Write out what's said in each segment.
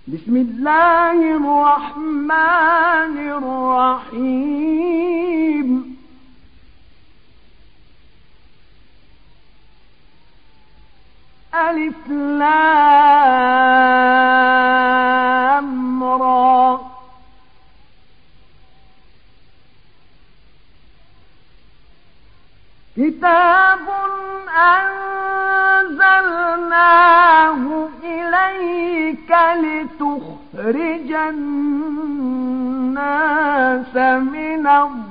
بسم الله الرحمن الرحيم. ألف لام را كتاب أنزلناه إليك لتخرج الناس من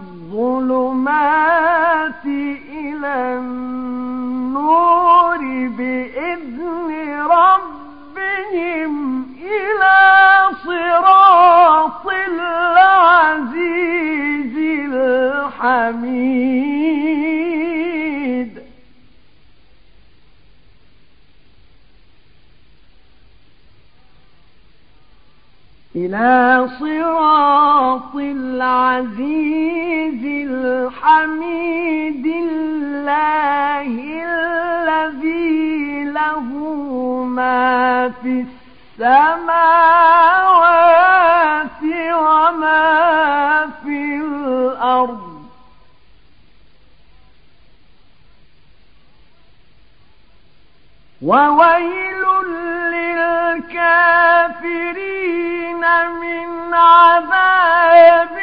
الظلمات إلى النور بإذن ربهم إلى صراط العزيز الحميد. إلى صراط العزيز الحميد الله الذي له ما في السماوات وما في الأرض وويل للكافرين من عذاب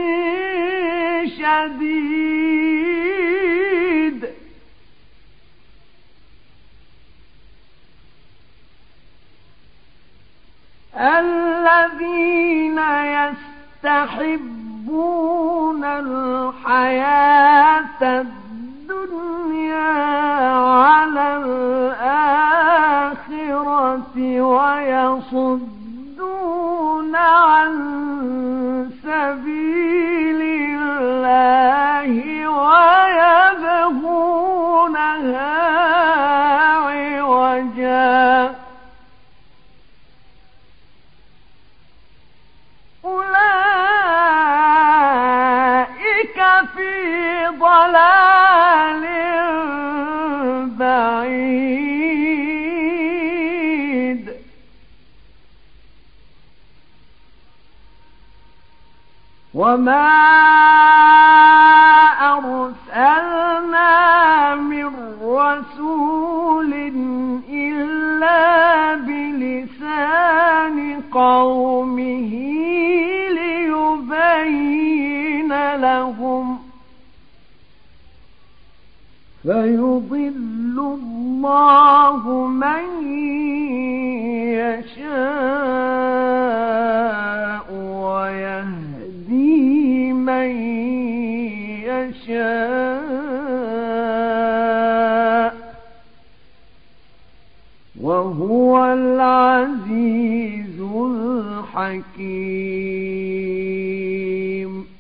شديد. الذين يستحبون الحياة الدنيا على الآخرة ويصدون عن سبيل الله ويبغونها عوجا أولئك في ضلال بعيد. وما أرسلنا من رسول إلا بلسان قومه ليبين لهم فيضل الله من يشاء ويهدي من يشاء وهو العزيز الحكيم.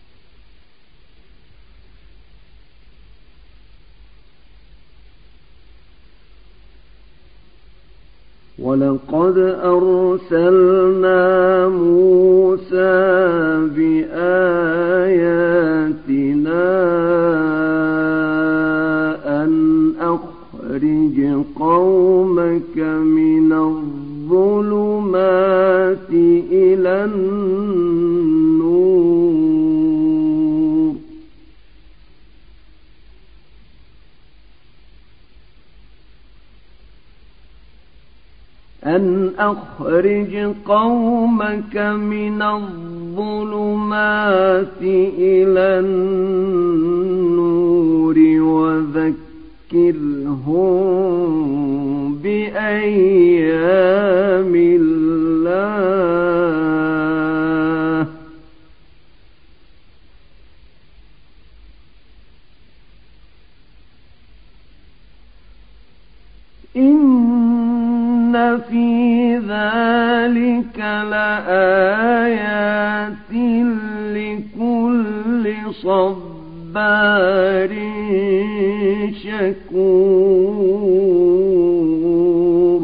ولقد أرسلنا موسى بآياتنا أن أخرج قومك من الظلمات إلى النور أن أخرج قومك من الظلمات إلى النور وذكرهم بأيام الله إن في ذلك لآيات لكل صبار شكور.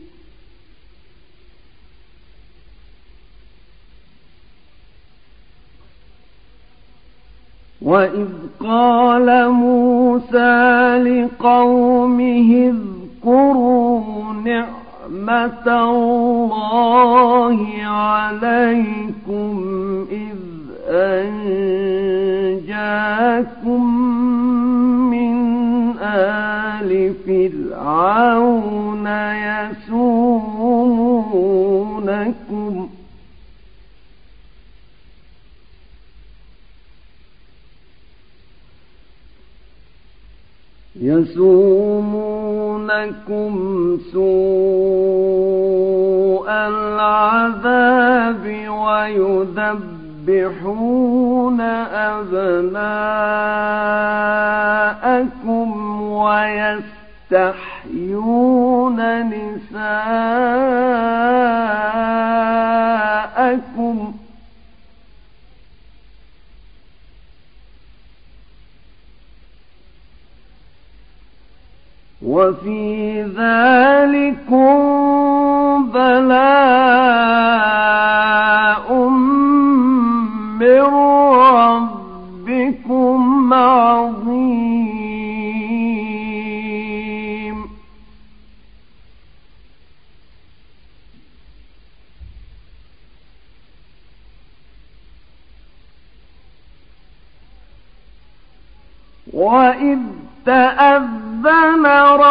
وإذ قال موسى لقومه اذكروا نعمة نعمة الله عليكم إذ أنجاكم من آل فرعون يسومونكم سوء العذاب ويذبحون أبناءكم ويستحيون نساءكم وفي ذلكم بلاء من ربكم عظيم وإذ تأذن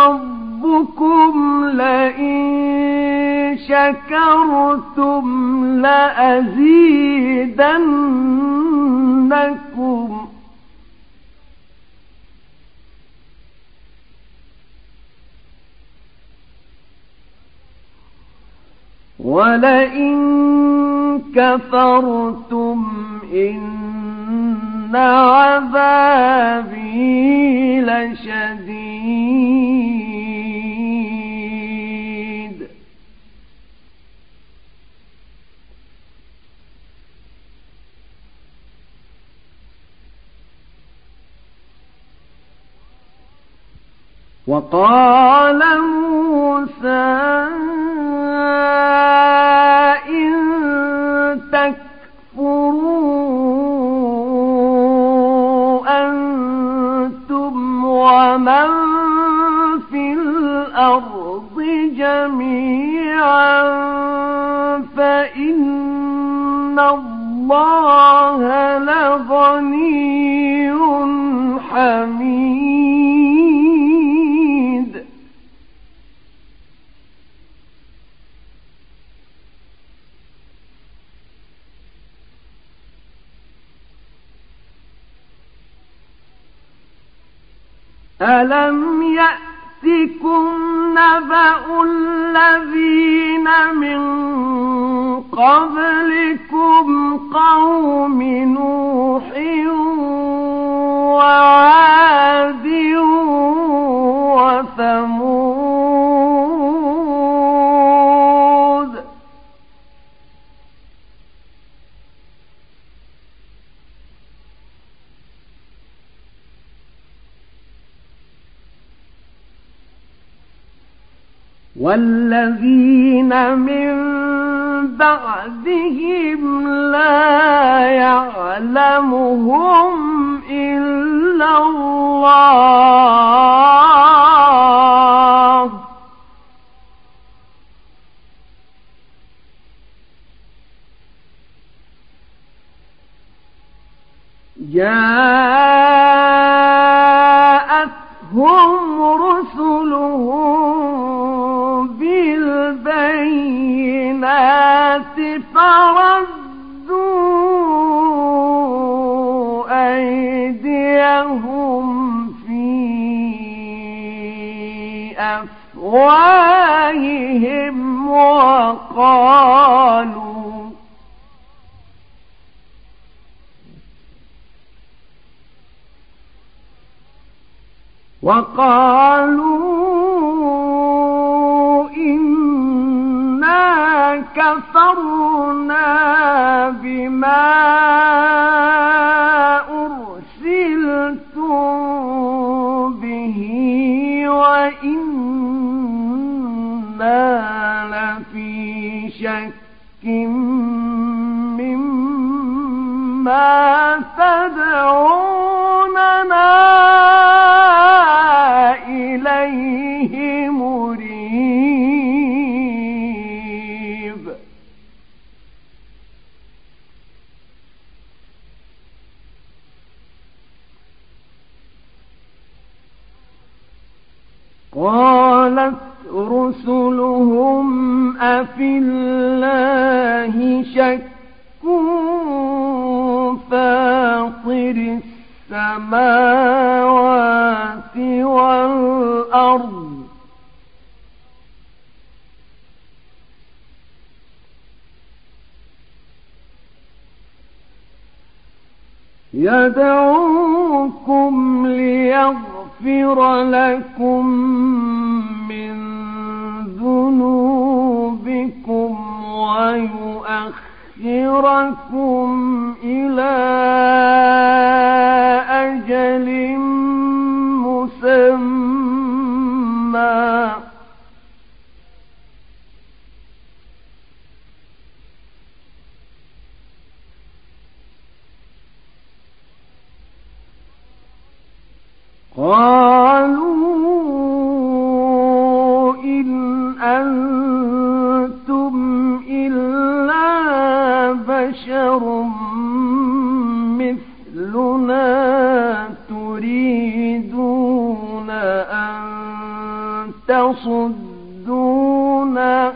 ربكم لئن شكرتم لأزيدنكم ولئن كفرتم إن عذابي لشديد وقال موسى إن تكفروا أنتم ومن في الأرض جميعا فإن الله لغني حميد ألم يأتكم نبأ الذين من قبلكم قوم نوح وعاد وثمود والذين من بعدهم لا يعلمهم إلا الله جاءتهم رسلهم بالبينات فردوا أيديهم في أفواههم وقالوا إنا كفرنا بما أرسلتم به وإنا لفي شك مما تدعوننا إليه مريب قالت رسلهم أفي الله شك فاطر السماوات والأرض يدعوكم ليغفر لكم من ذنوبكم ويؤخركم إلى أجل مسمى قالوا إن أنتم إلا بشر مثلنا تريدون أن تصدونا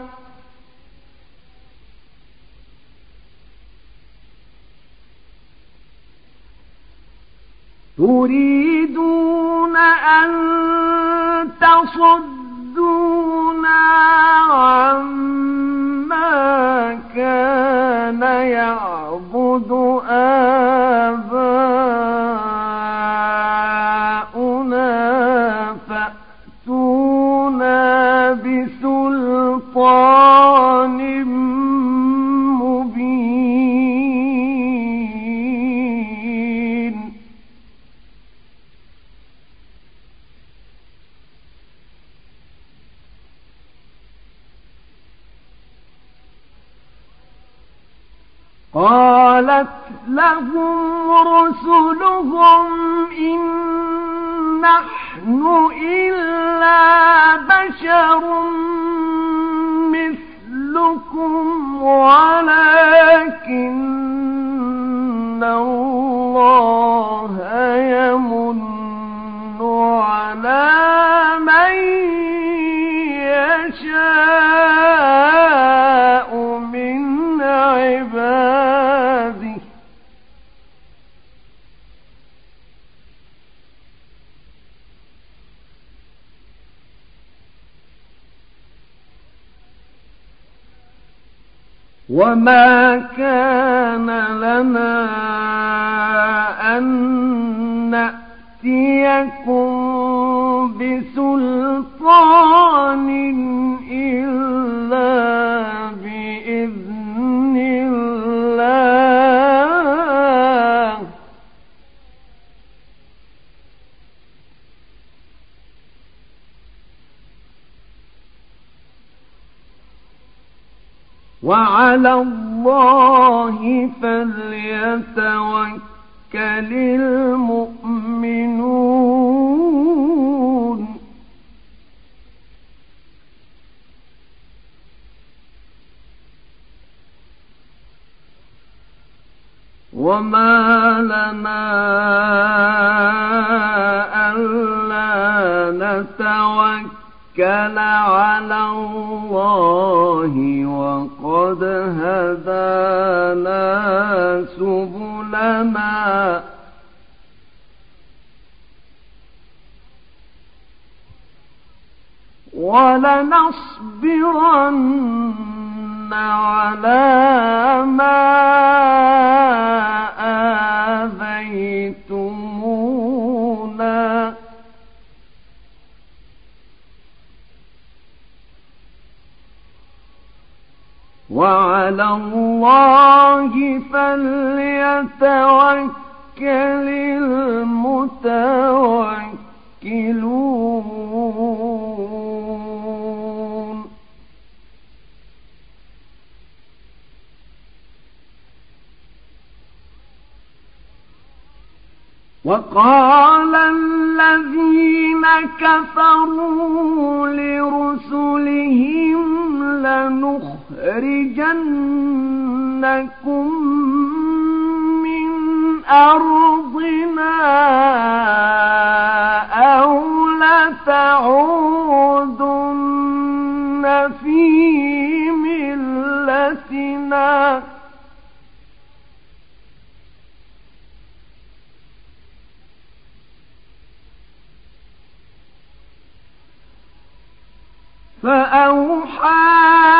عما كان يعبد آباؤنا فأتونا بسلطان مبين قالت لهم رسلهم إن نحن إلا بشر مثلكم ولكن الله يمن على من يشاء من عباده وما كان لنا أن نأتيكم بسلطان إلا بإذن الله وعلى الله فليتوكل المؤمنون وما لنا ألا نتوكل على الله وقد هدانا سبلنا ولنصبرن على ما آذيتمونا وعلى الله فليتوكل المتوكلون وقال الذين كفروا لرسلهم لنخرجنكم من أرضنا أو لتعودن في ملتنا فأوحى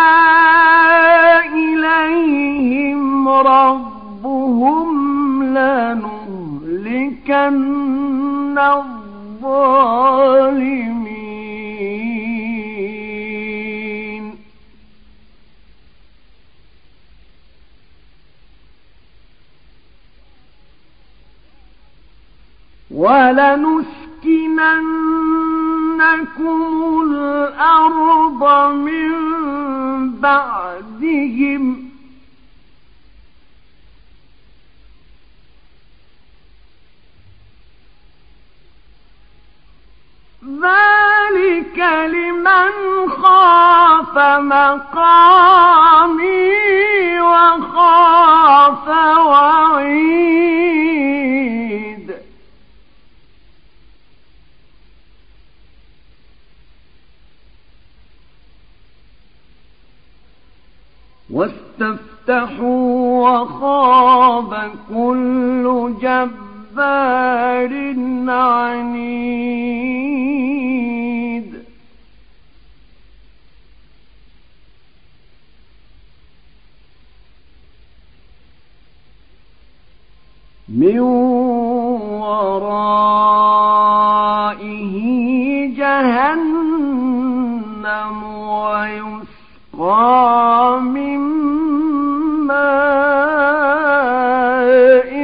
إليهم ربهم لنهلكن الظالمين ولنسكننكم الأرض من بعدهم ذلك لمن خاف مقامي وخاف وعيد واستفتحوا وخاب كل جبار عنيد من ورائه جهنم ويسقى من ماء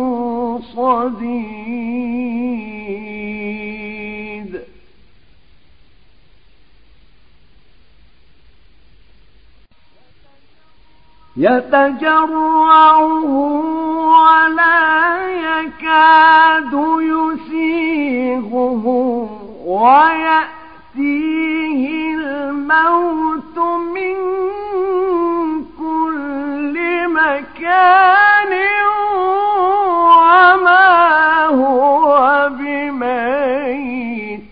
صديد يتجرعه ولا يكاد يسيغه ويأتيه الموت من كل مكان وما هو بميت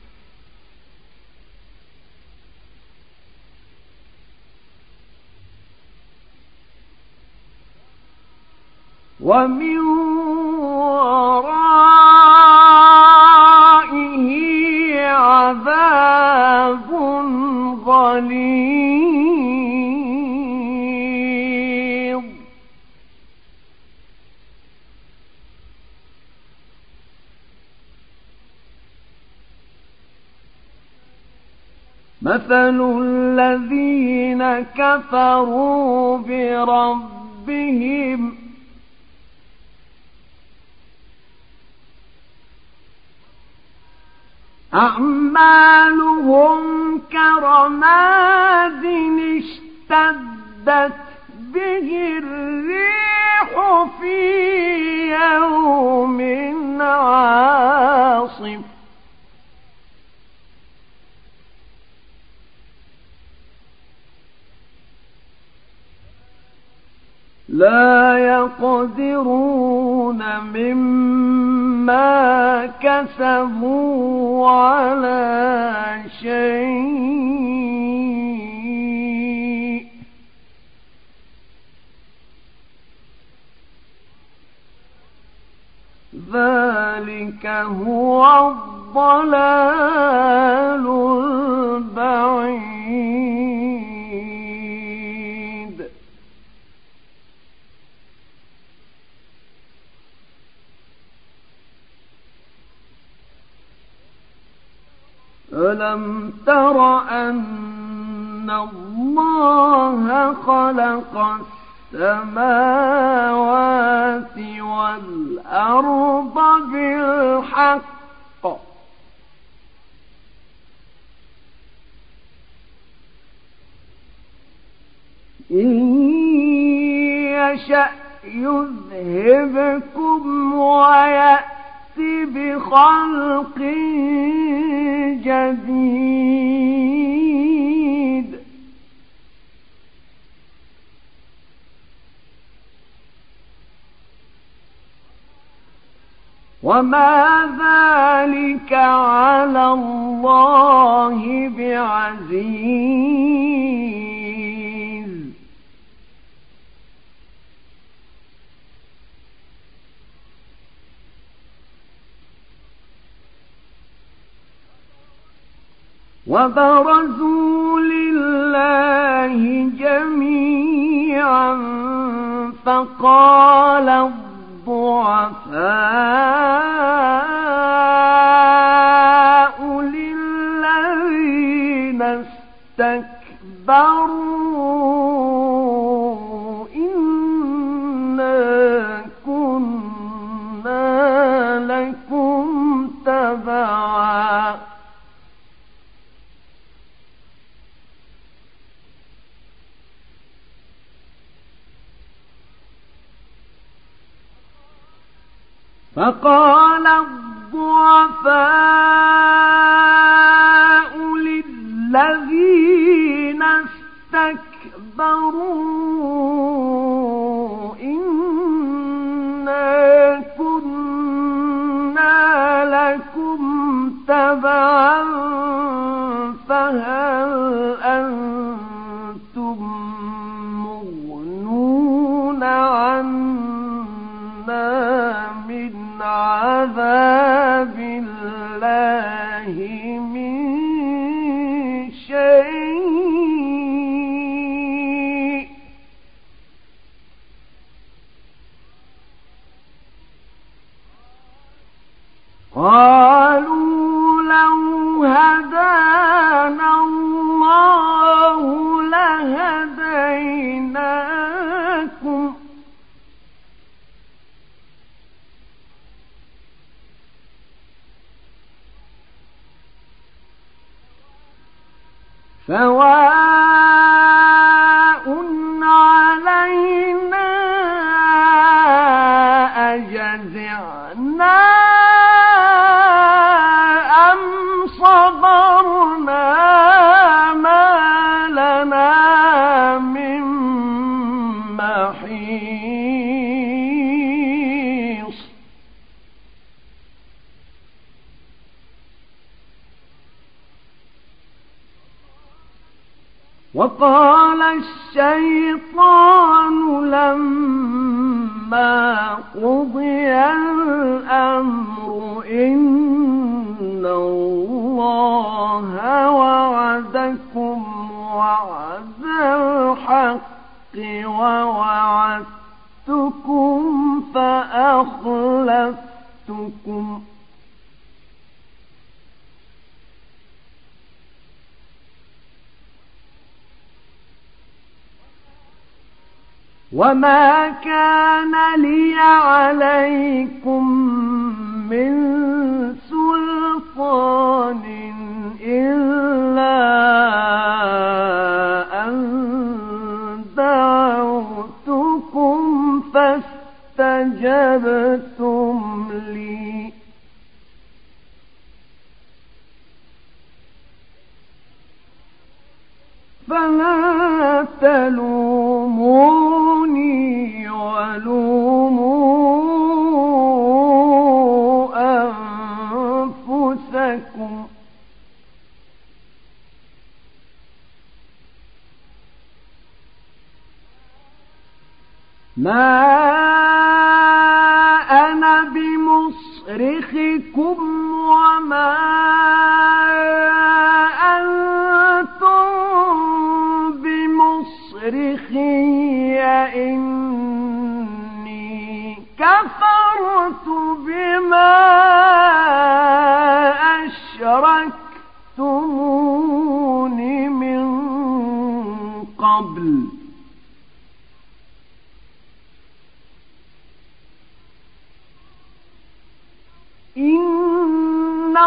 ومن ورائه عذاب غليظ مثل الذين كفروا بربهم أعمالهم كرماد اشتدت به الريح في يوم عاصف لا يقدرون مما كسبوا على شيء ذلك هو الضلال البعيد ألم تر أن الله خلق السماوات والأرض بالحق إن يشأ يذهبكم ويأتي بخلق جديد وما ذلك على الله بعزيز وبرزوا لله جميعا فقال الضعفاء للذين استكبروا إنا كنا لكم تبعا فقال الضعفاء للذين استكبروا إنا كنا لكم تبعا فهل أنتم مغنون عنا من عذاب الله من شيء قالوا لو هدانا الله لهديناكم سواء علينا أجزعنا أم صبرنا ما لنا من محيص وقال الشيطان لما قضي الأمر إن الله وعدكم وعد الحق ووعدتكم فأخلفتكم وما كان لي عليكم من سلطان إلا أن دعوتكم فاستجبتم لي فلا تلوموني ولوموا أنفسكم ما أنا بمصرخكم وما أنتم بمصرخي إني كفرت بما أشركتمون من قبل إن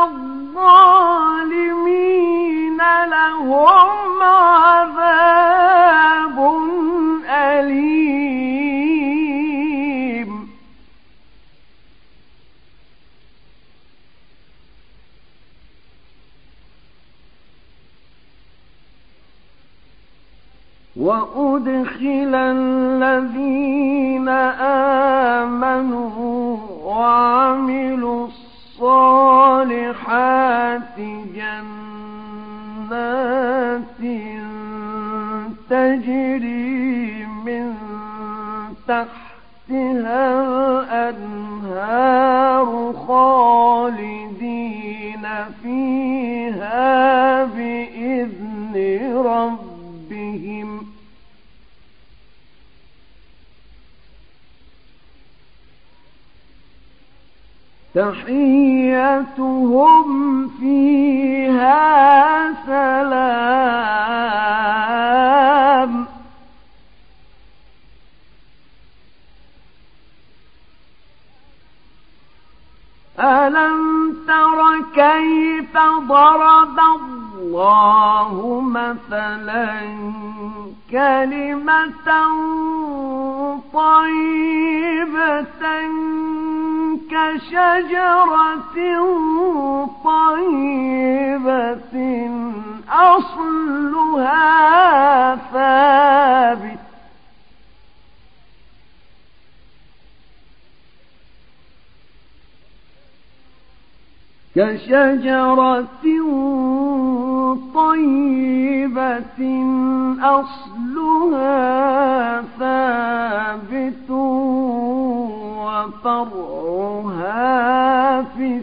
الظالمين لهم عذاب أليم وأدخل الذين آمنوا وعملوا الصالحات جنات تجري من تحتها الأنهار خالدين فيها بإذن ربهم تحيتهم فيها سلام ألم تر كيف ضرب الله مثلا كلمة طيبة كشجرة طيبة أصلها ثابت كشجرة طيبة أصلها ثابت وفرعها في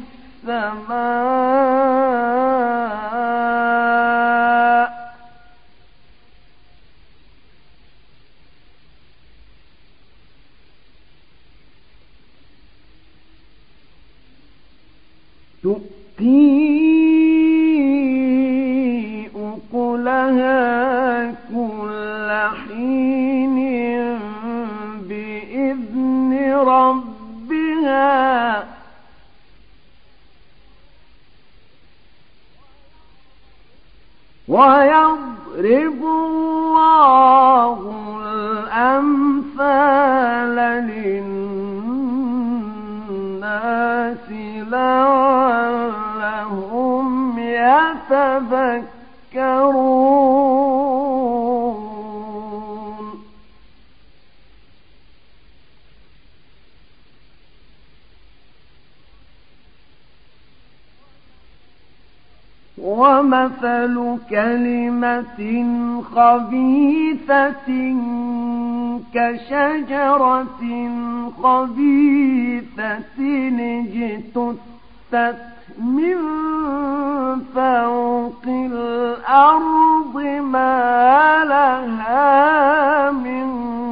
السماء تؤتي أكلها كل حين بإذن ربها ويضرب الله الأمثال للناس لعلهم يتذكرون ومثل كلمة خبيثة كشجرة خبيثة اجتثت من فوق الأرض ما لها من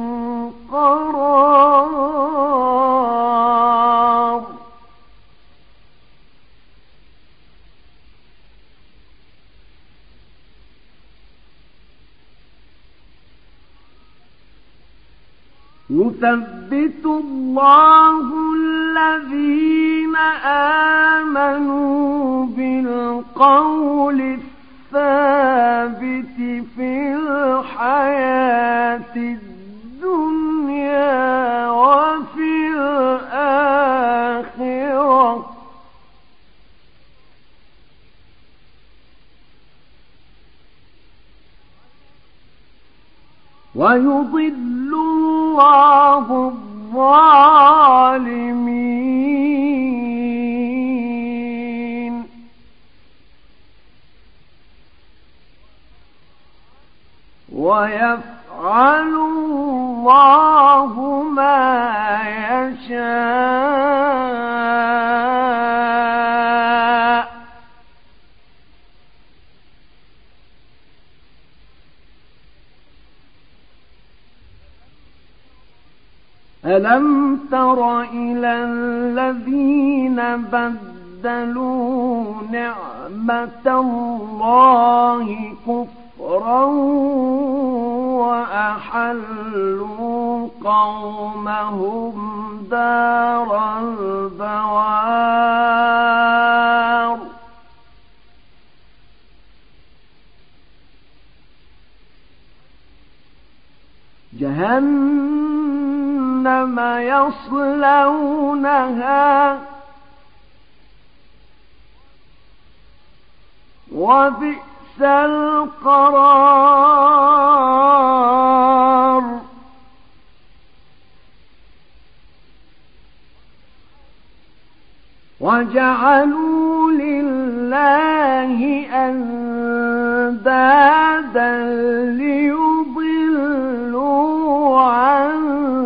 قرار يثبت الله الذين آمنوا بالقول الثابت في الحياة الدنيا وفي الآخرة ويضل الله الظالمين ويفعل الله ما يشاء ألم تر إلى الذين بدلوا نعمة الله كفرا وأحلوا قومهم دار البوار جهنم يصلونها وبئس القرار وجعلوا لله أندادا ليضلوا عن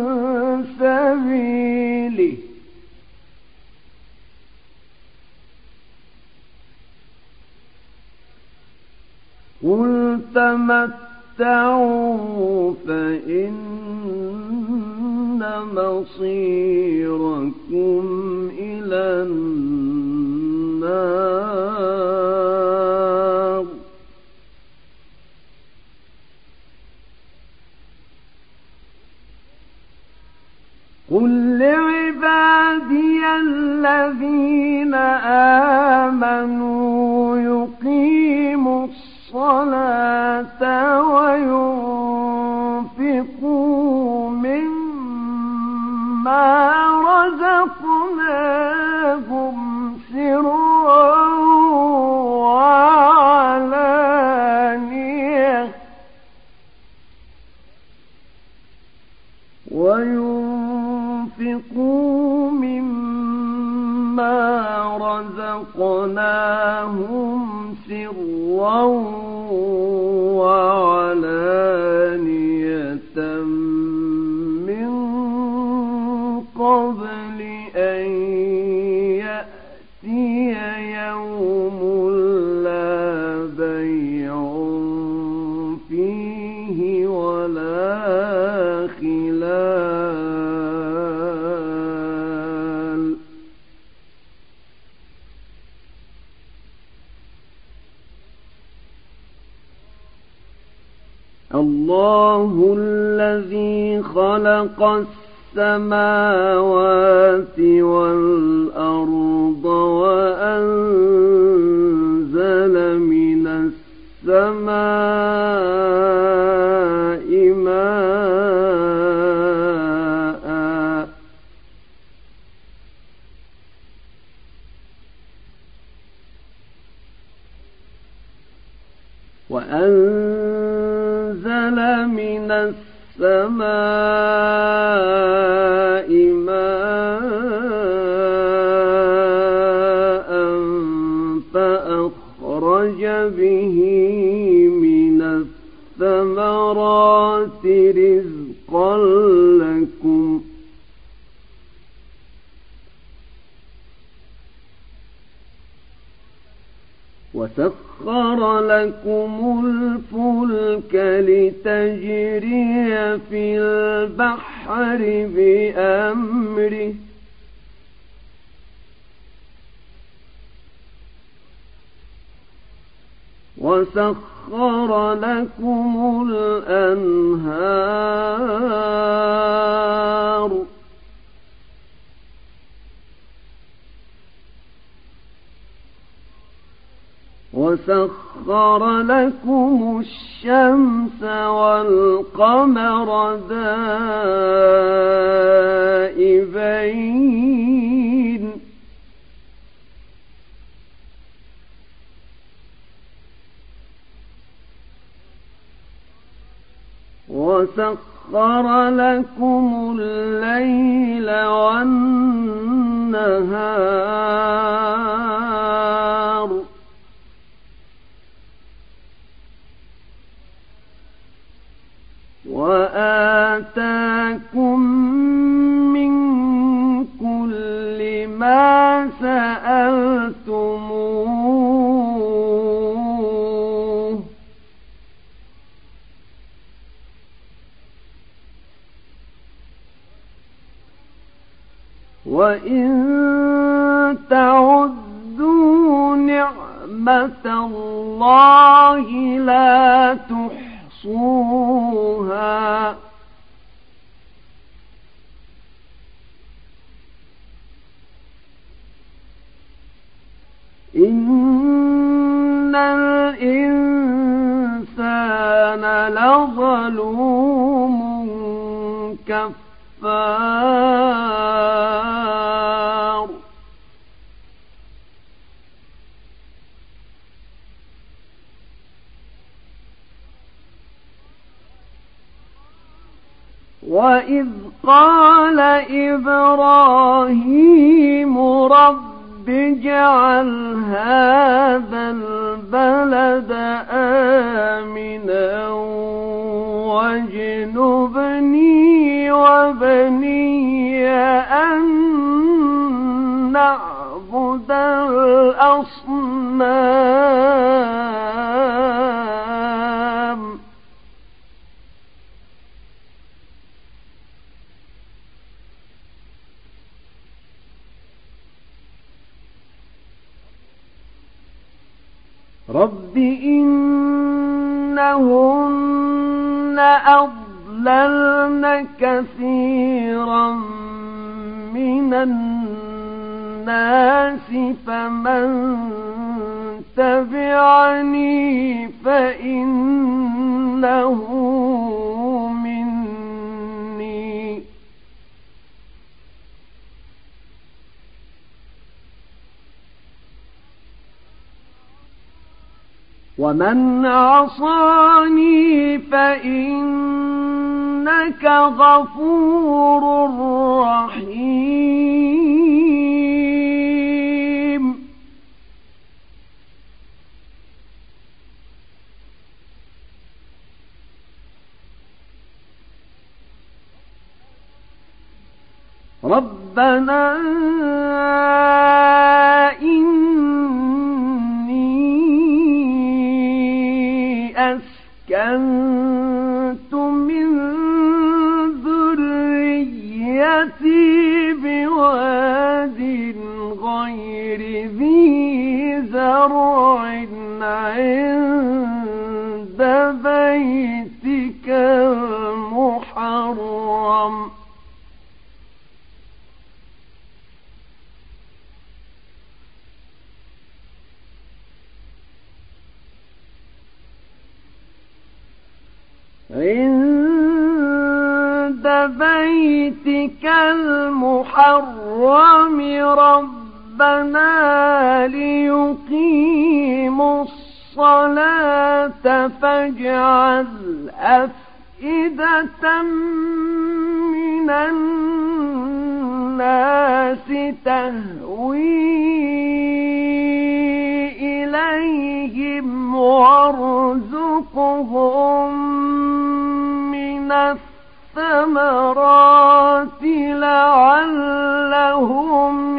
سبيله قل تمتعوا فإن مصيركم إلى النار. قل لعبادي الذين آمنوا يقيموا الصلاة وينفقوا مما رزقناهم سرا وعلانية من قبل أن يأتي يوم لا بيع فيه ولا خلال. الله الذي خلق السماوات والأرض وأنزل من السماء ماء من السماء ماء فأخرج به من الثمرات رزقا لكم وسخر لكم الفلك لتجري في البحر بأمره وسخر لكم الأنهار وسخر لكم الشمس والقمر دائبين وسخر لكم الليل والنهار وآتاكم من كل ما سألتموه وإن تعدوا نعمة الله لا تحصوها إن الإنسان لظلوم كفار وإذ قال إبراهيم رب اجعل هذا البلد آمنا واجنبني وبني أن نعبد الأصنام رب إنهن أضللن كثيرا من الناس فمن تبعني فإنه مني ومن عصاني فإنك غفور رحيم ربنا أسكنت من ذريتي بواد غير ذي زرع عند بيتك المحرم عند بيتك المحرم ربنا ليقيموا الصلاة فاجعل أفئدة من الناس تهوي إليهم وارزقهم من الثمرات لعلهم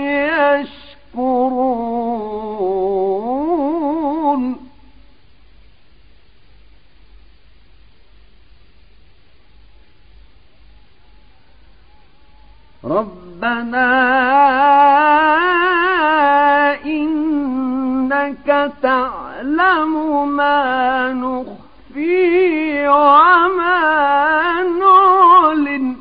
يشكرون ربنا إنك تعلم ما نخفي وما نعلن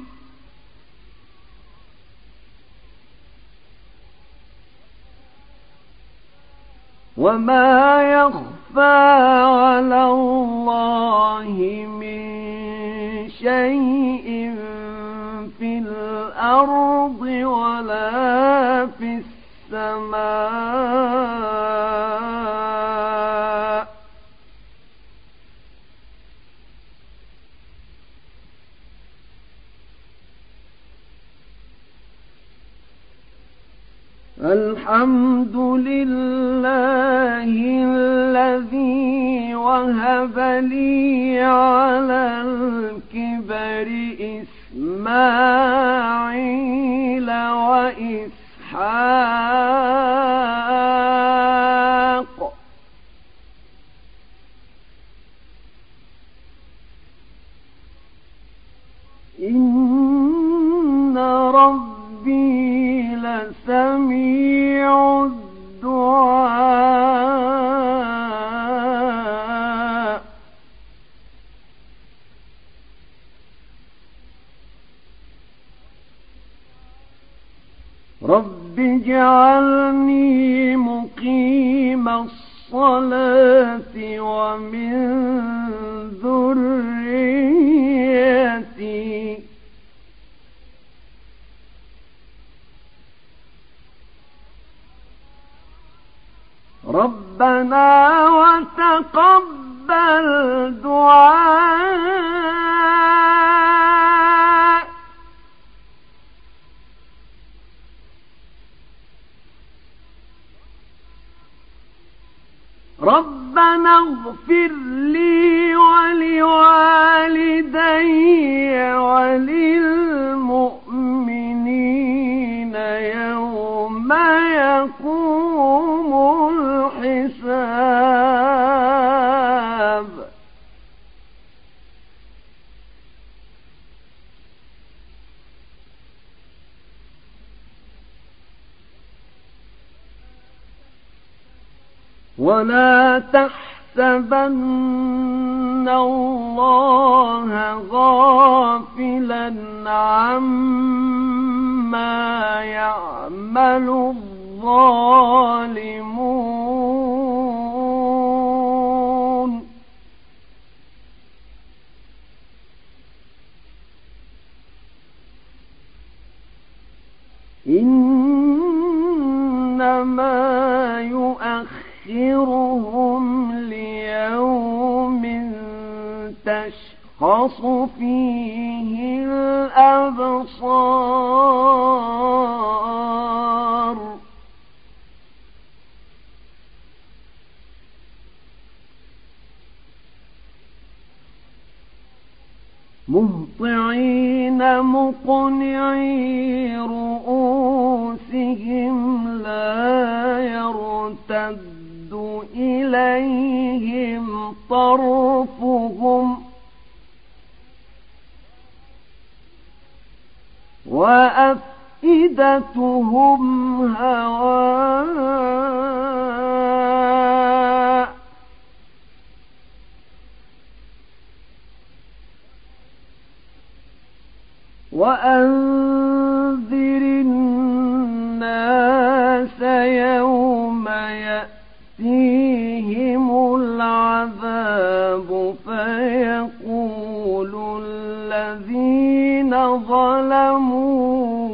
وما يخفى على الله من شيء في الأرض ولا في السماء الحمد لله الذي وهب لي على الكبر إسماعيل وإسحاق إن ربي لسميع الدعاء رب اجعلني مقيم الصلاة ومن ذريتي ربنا وتقبل دعاء ربنا اغفر لي ولوالدي وللمؤمنين يوم يقوم الحساب ولا تحسبن الله غافلا عما يعمل الظالمون إنما يؤخرهم ليوم تشخص فيه الأبصار مهطعين مقنعي رؤوسهم لا يرتد إليهم طرفهم وأفئدتهم هواء وأنذر الناس يوم يأتيهم العذاب فيقول الذين ظلموا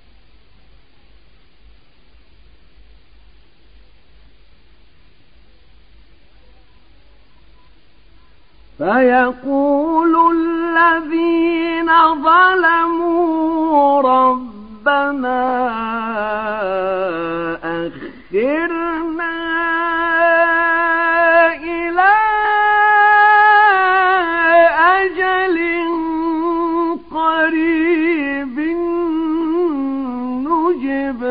ربنا أخرنا إلى أجل قريب نجب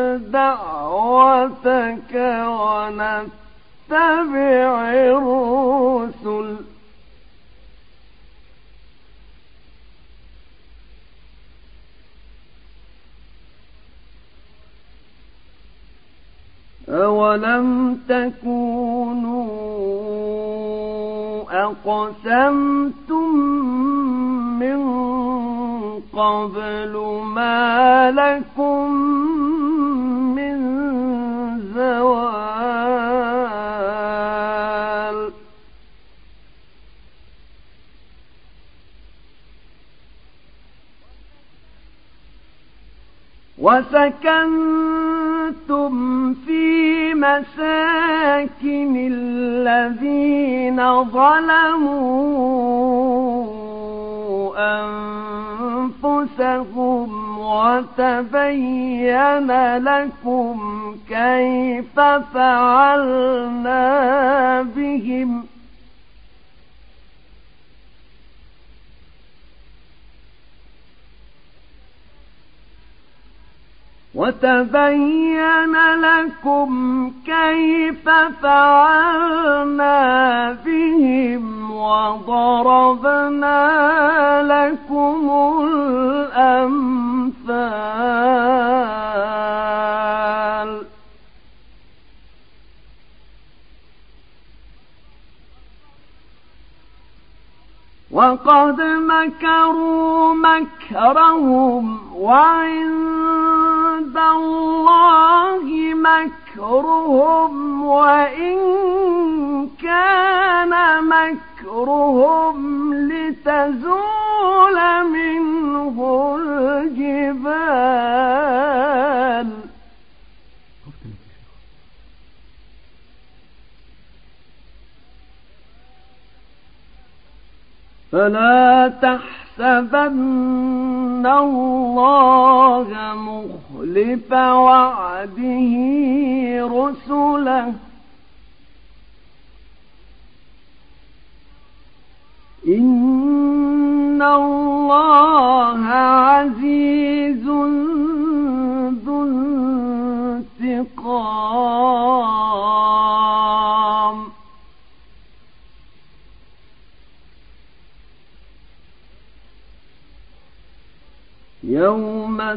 دعوتك ونتبع الرسل أولم تكونوا أقسمتم من قبل ما لكم من زوال وسكنتم في مساكن الذين ظلموا أنفسهم وتبين لكم كيف فعلنا بهم وضربنا لكم الأمثال وقد مكروا مكرهم وعند الله مكرهم وإن كان مكرهم لتزول منه الجبال فلا تحسبن الله مخلف وعده رسله إن الله عزيز ذو انتقام يوم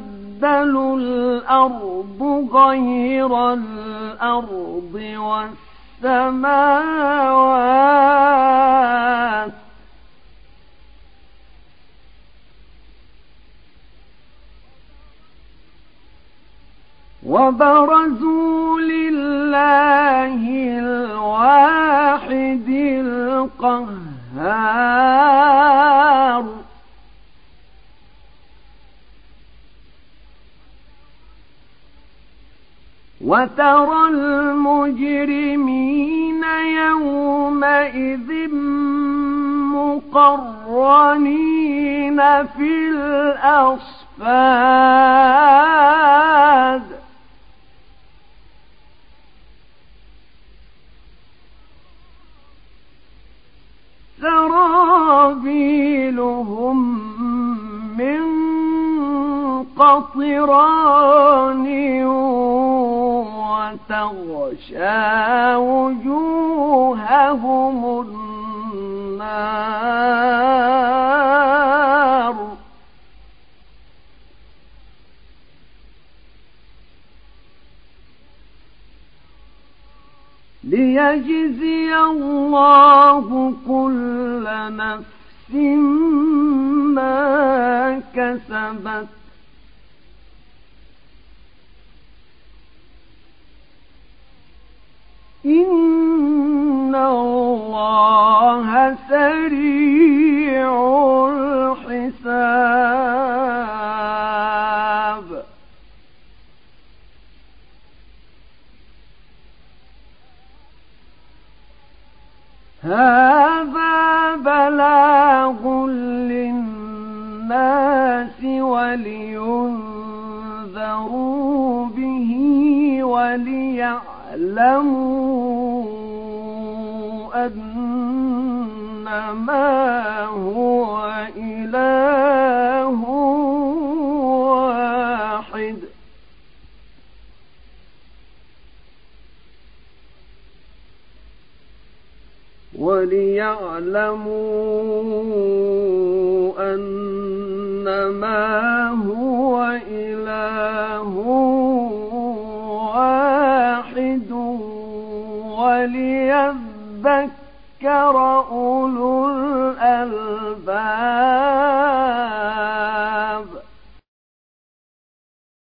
تبدل الأرض غير الأرض السماوات وبرزوا لله الواحد القهار وترى المجرمين يومئذ مقرنين في الأصفاد سرابيلهم من قطران وتغشى وجوههم النار ليجزي الله كل نفس ما كسبت إن الله سريع الحساب هذا بلاغ للناس ولينذروا به وليعلموا أنما هو إله واحد أنما هو إله واحد وليذكر أولو الألباب